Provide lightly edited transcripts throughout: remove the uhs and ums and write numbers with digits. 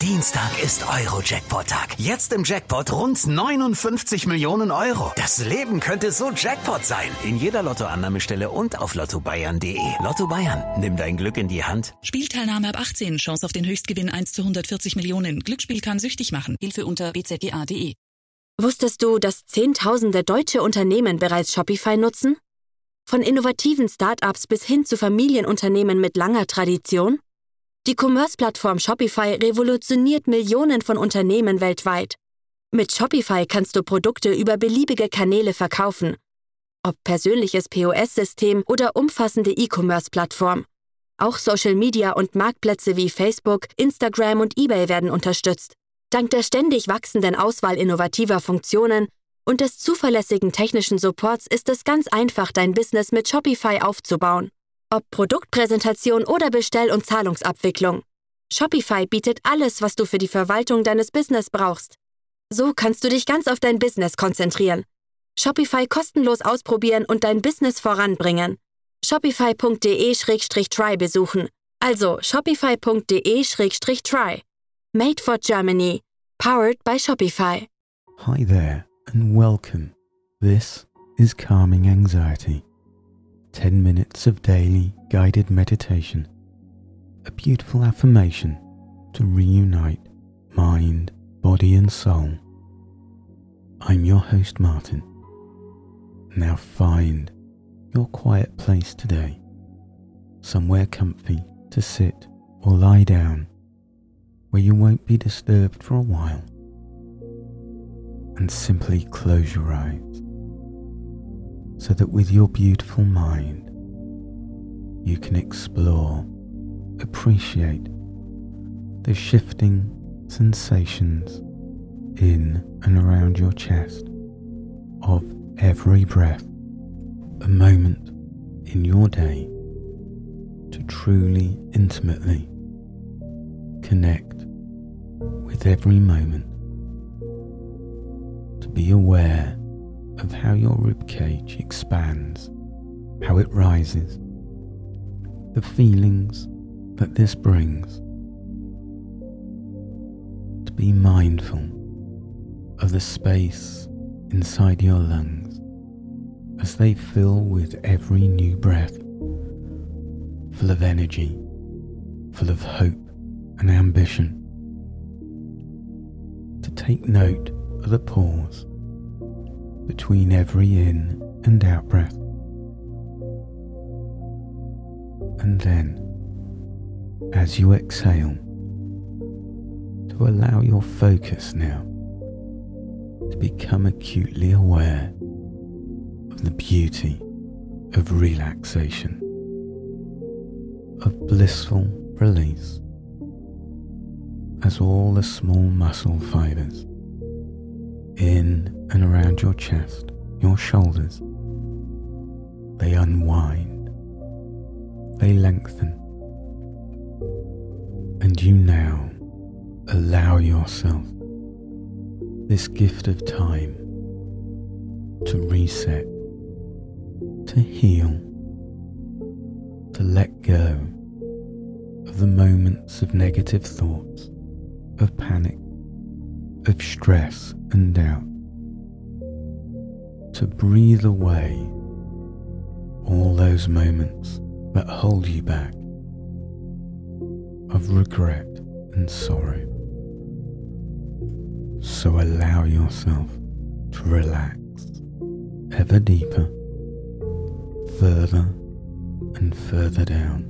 Dienstag ist Euro-Jackpot-Tag. Jetzt im Jackpot rund 59 Millionen Euro. Das Leben könnte so Jackpot sein. In jeder Lottoannahmestelle und auf lottobayern.de. Lotto Bayern, nimm dein Glück in die Hand. Spielteilnahme ab 18. Chance auf den Höchstgewinn 1 zu 140 Millionen. Glücksspiel kann süchtig machen. Hilfe unter bzga.de. Wusstest du, dass Zehntausende deutsche Unternehmen bereits Shopify nutzen? Von innovativen Start-ups bis hin zu Familienunternehmen mit langer Tradition? Die Commerce-Plattform Shopify revolutioniert Millionen von Unternehmen weltweit. Mit Shopify kannst du Produkte über beliebige Kanäle verkaufen. Ob persönliches POS-System oder umfassende E-Commerce-Plattform. Auch Social Media und Marktplätze wie Facebook, Instagram und eBay werden unterstützt. Dank der ständig wachsenden Auswahl innovativer Funktionen und des zuverlässigen technischen Supports ist es ganz einfach, dein Business mit Shopify aufzubauen. Ob Produktpräsentation oder Bestell- und Zahlungsabwicklung. Shopify bietet alles, was du für die Verwaltung deines Business brauchst. So kannst du dich ganz auf dein Business konzentrieren. Shopify kostenlos ausprobieren und dein Business voranbringen. Shopify.de/try besuchen. Also shopify.de/try. Made for Germany. Powered by Shopify. Hi there and welcome. This is Calming Anxiety. 10 minutes of daily guided meditation. A beautiful affirmation to reunite mind, body and soul. I'm your host Martin. Now find your quiet place today. Somewhere comfy to sit or lie down where you won't be disturbed for a while. And simply close your eyes so that with your beautiful mind you can explore, appreciate the shifting sensations in and around your chest of every breath, a moment in your day to truly, intimately connect with every moment, to be aware of how your ribcage expands, how it rises, the feelings that this brings, to be mindful of the space inside your lungs as they fill with every new breath, full of energy, full of hope and ambition, to take note of the pause between every in and out breath. And then, as you exhale, to allow your focus now to become acutely aware of the beauty of relaxation, of blissful release, as all the small muscle fibers in and around your chest, your shoulders, they unwind, they lengthen, and you now allow yourself this gift of time to reset, to heal, to let go of the moments of negative thoughts, of panic, of stress and doubt, to breathe away all those moments that hold you back, of regret and sorrow. So allow yourself to relax ever deeper, further and further down,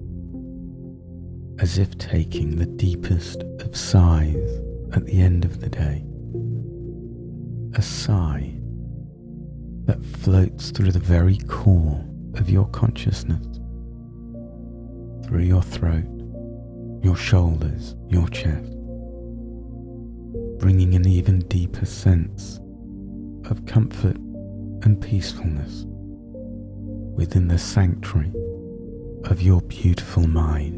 as if taking the deepest of sighs at the end of the day, a sigh that floats through the very core of your consciousness, through your throat, your shoulders, your chest, bringing an even deeper sense of comfort and peacefulness within the sanctuary of your beautiful mind.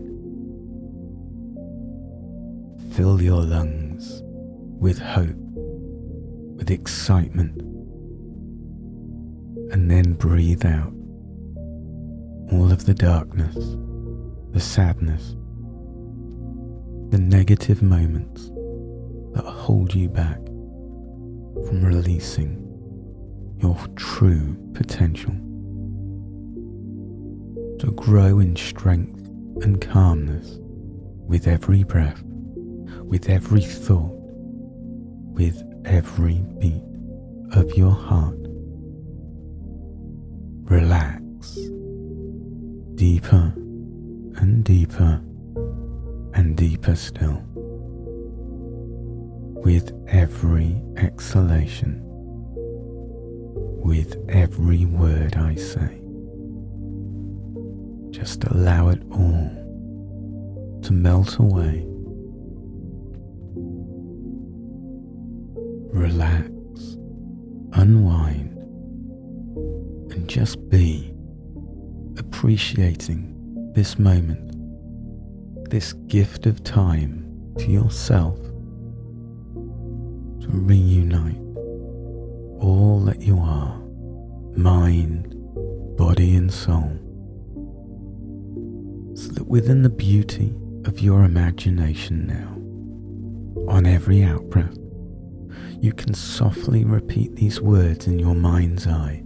Fill your lungs with hope, with excitement, and then breathe out all of the darkness, the sadness, the negative moments that hold you back from releasing your true potential, to grow in strength and calmness with every breath, with every thought, with every beat of your heart. Relax deeper and deeper and deeper still with every exhalation, with every word I say. Just allow it all to melt away. Relax, unwind, and just be, appreciating this moment, this gift of time to yourself, to reunite all that you are, mind, body and soul, so that within the beauty of your imagination now, on every out-breath, you can softly repeat these words in your mind's eye.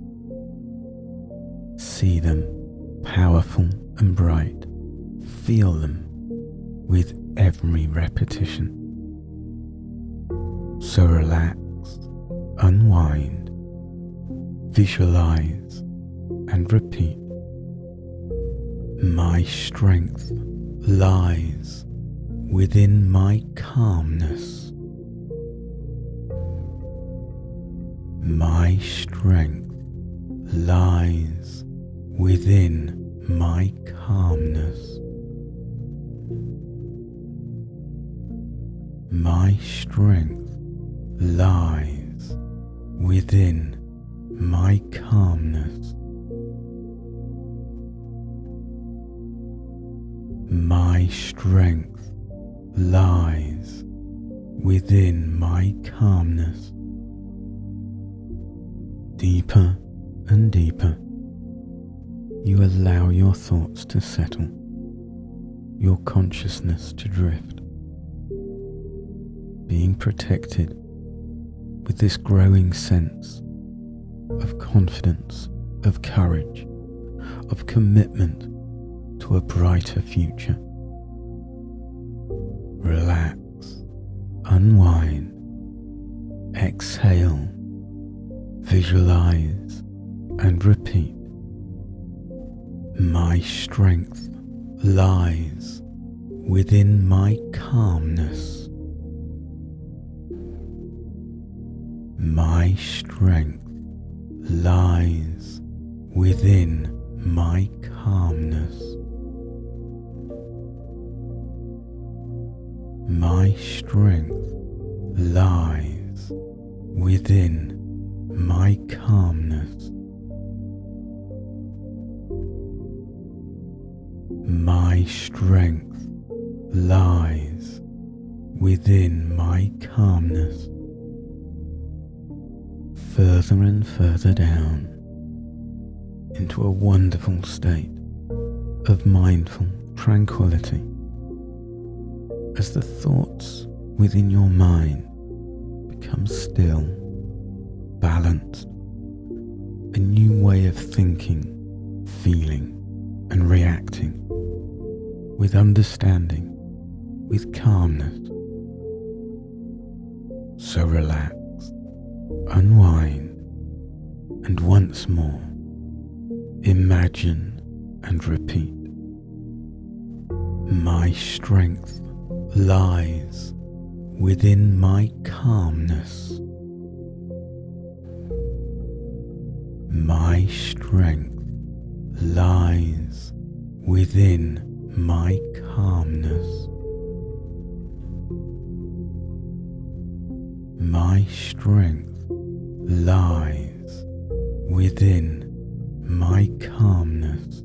See them powerful and bright. Feel them with every repetition. So relax, unwind, visualize, and repeat. My strength lies within my calmness. My strength lies within my calmness. My strength lies within my calmness. My strength lies within my calmness. Deeper and deeper, you allow your thoughts to settle, your consciousness to drift, being protected with this growing sense of confidence, of courage, of commitment to a brighter future. Relax, unwind, exhale, visualize and repeat. My strength lies within my calmness. My strength lies within my calmness. My strength lies within my calmness. My strength lies within my calmness. Further and further down into a wonderful state of mindful tranquility, as the thoughts within your mind become still, balanced, a new way of thinking, feeling, and reacting with understanding, with calmness. So relax, unwind, and once more imagine and repeat. My strength lies within my calmness. My strength lies within my calmness. My strength lies within my calmness.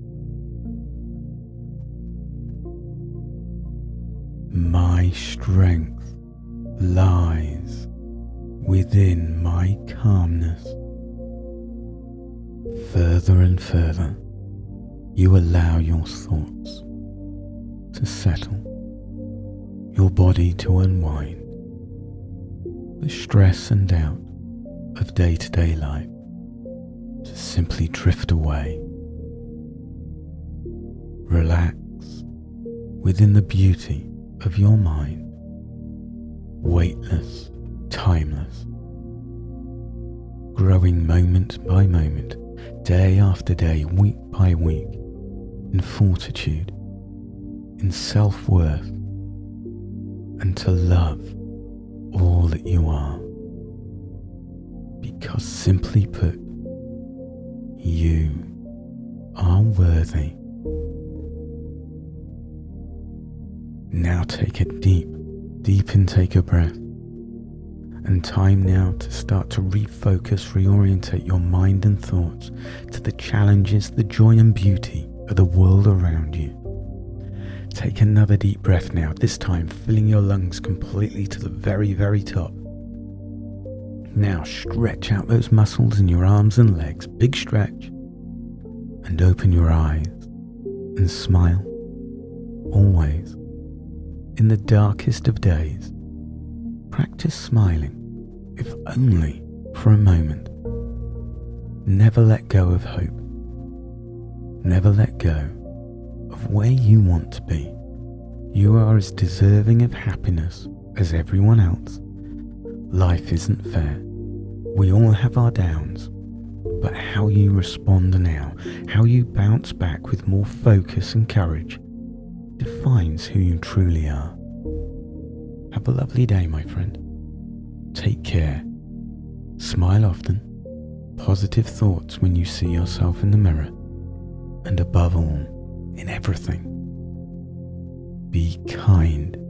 My strength lies within my calmness. Further and further, you allow your thoughts to settle, your body to unwind the stress and doubt of day-to-day life, to simply drift away. Relax within the beauty of your mind, weightless, timeless, growing moment by moment, day after day, week by week, in fortitude, in self-worth, and to love all that you are. Because simply put, you are worthy. Now take a deep intake of breath, and time now to start to refocus, reorientate your mind and thoughts to the challenges, the joy and beauty of the world around you. Take another deep breath now, this time filling your lungs completely to the very, very top. Now stretch out those muscles in your arms and legs, big stretch, and open your eyes and smile. Always, in the darkest of days, practice smiling, if only for a moment. Never let go of hope. Never let go of where you want to be. You are as deserving of happiness as everyone else. Life isn't fair. We all have our downs, but how you respond now, how you bounce back with more focus and courage, defines who you truly are. Have a lovely day, my friend. Take care. Smile often. Positive thoughts when you see yourself in the mirror. And above all, in everything, be kind